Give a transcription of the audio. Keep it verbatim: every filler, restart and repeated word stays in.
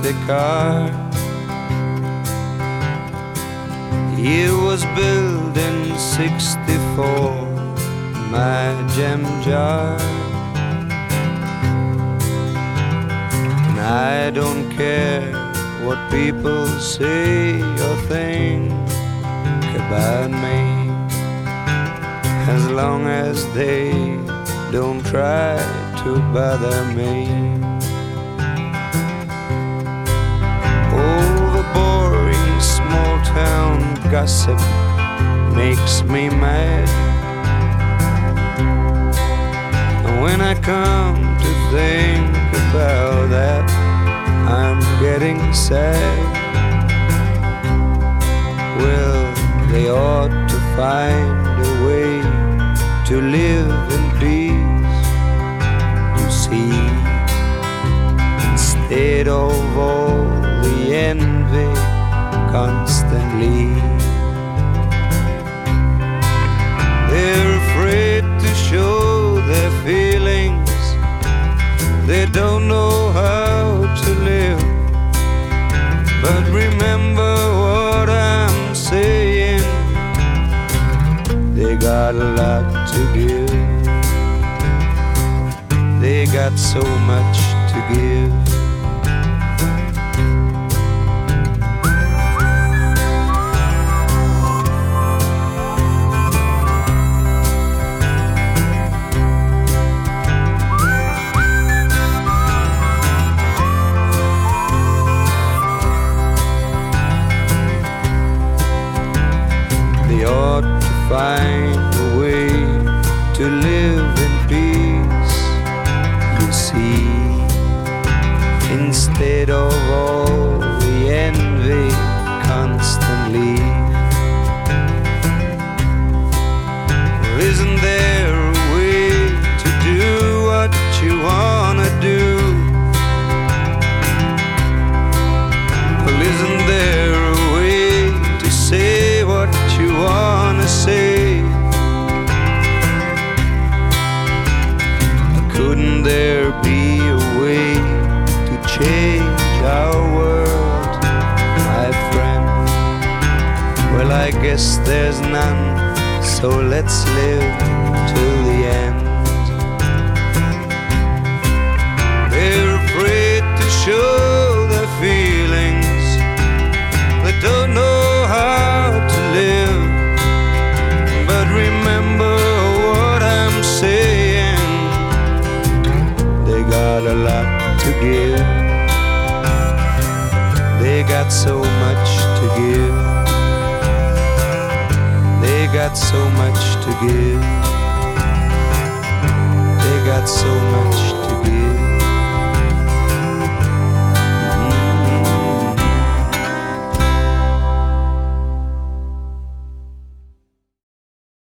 the car. It was built in sixty-four, my gem jar. And I don't care what people say or think about me, as long as they don't try to bother me. Oh, the boring small town gossip makes me mad. And when I come to think about that, I'm getting sad. Well, they ought to find a way to live in peace, you see, instead of all the envy constantly. They're afraid to show their feelings, they don't know how to live. But remember what I'm saying, they got a lot to give. They got so much to give. They ought to find a way to live in peace, you see, instead of all the envy constantly. Well, isn't there a way to do what you wanna do? Well, isn't there a way to say what you wanna say? Couldn't there be a way to change our world, my friend? Well, I guess there's none, so let's live till the end. They're afraid to show their feelings, they don't know how to live. But remember what I'm saying, they got a lot to give. They got so much to give. They got so much to give. They got so much to give.